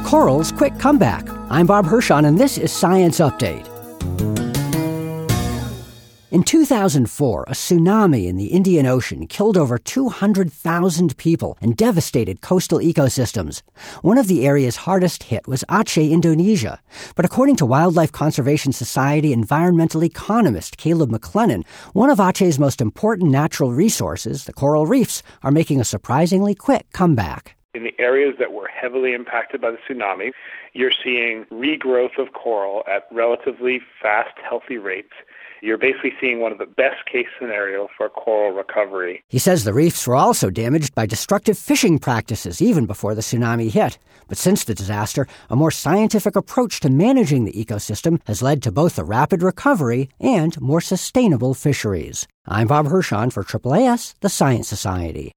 Coral's quick comeback. I'm Bob Hirschon, and this is Science Update. In 2004, a tsunami in the Indian Ocean killed over 200,000 people and devastated coastal ecosystems. One of the areas hardest hit was Aceh, Indonesia. But according to Wildlife Conservation Society environmental economist Caleb McLennan, one of Aceh's most important natural resources, the coral reefs, are making a surprisingly quick comeback. In the areas that were heavily impacted by the tsunami, you're seeing regrowth of coral at relatively fast, healthy rates. You're basically seeing one of the best-case scenarios for coral recovery. He says the reefs were also damaged by destructive fishing practices even before the tsunami hit. But since the disaster, a more scientific approach to managing the ecosystem has led to both a rapid recovery and more sustainable fisheries. I'm Bob Hirschon for AAAS, the Science Society.